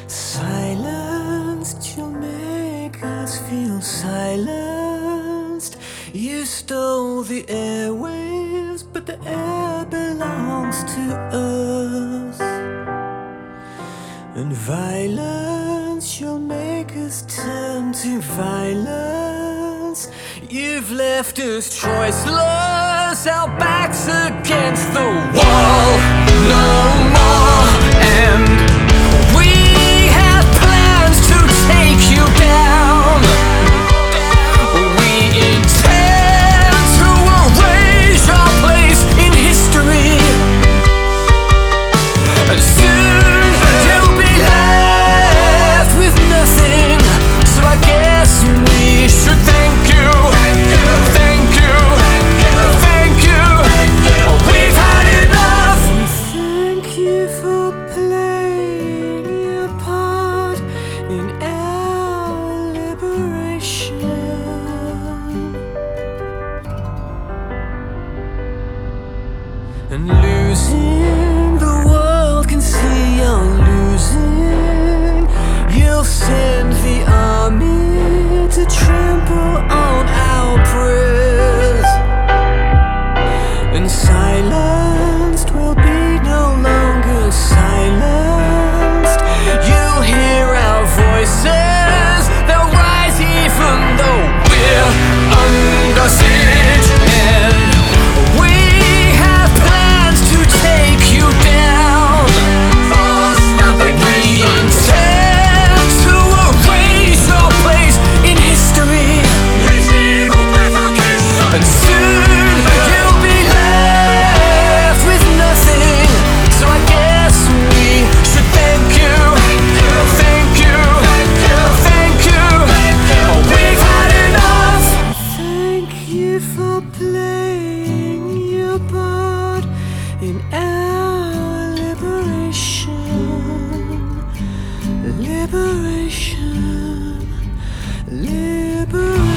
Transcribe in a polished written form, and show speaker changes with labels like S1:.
S1: Silenced, you'll make us feel silenced. You stole the airwaves, but the air belongs to us. And violence, you'll make us turn to violence. You've left us choiceless, our backs against the wall. No more, and we have plans to take you down. We intend to erase your place in history. And soon you'll be left with nothing. So I guess we should thank you. Thank you. Thank you. We've had enough. Thank you for playing your part in our liberation. And losing, the world can see you're losing. You'll send the army to trample on our prayers. And silenced will be no longer silenced. You'll hear our voices, they'll rise even though we're under siege. And we have plans to take you down. We intend to erase your place in history. And soon you'll be left with nothing. So I guess we should thank you. Thank you. Thank you. We've had enough. Thank you for playing your part in our liberation. Liberation. Liberation.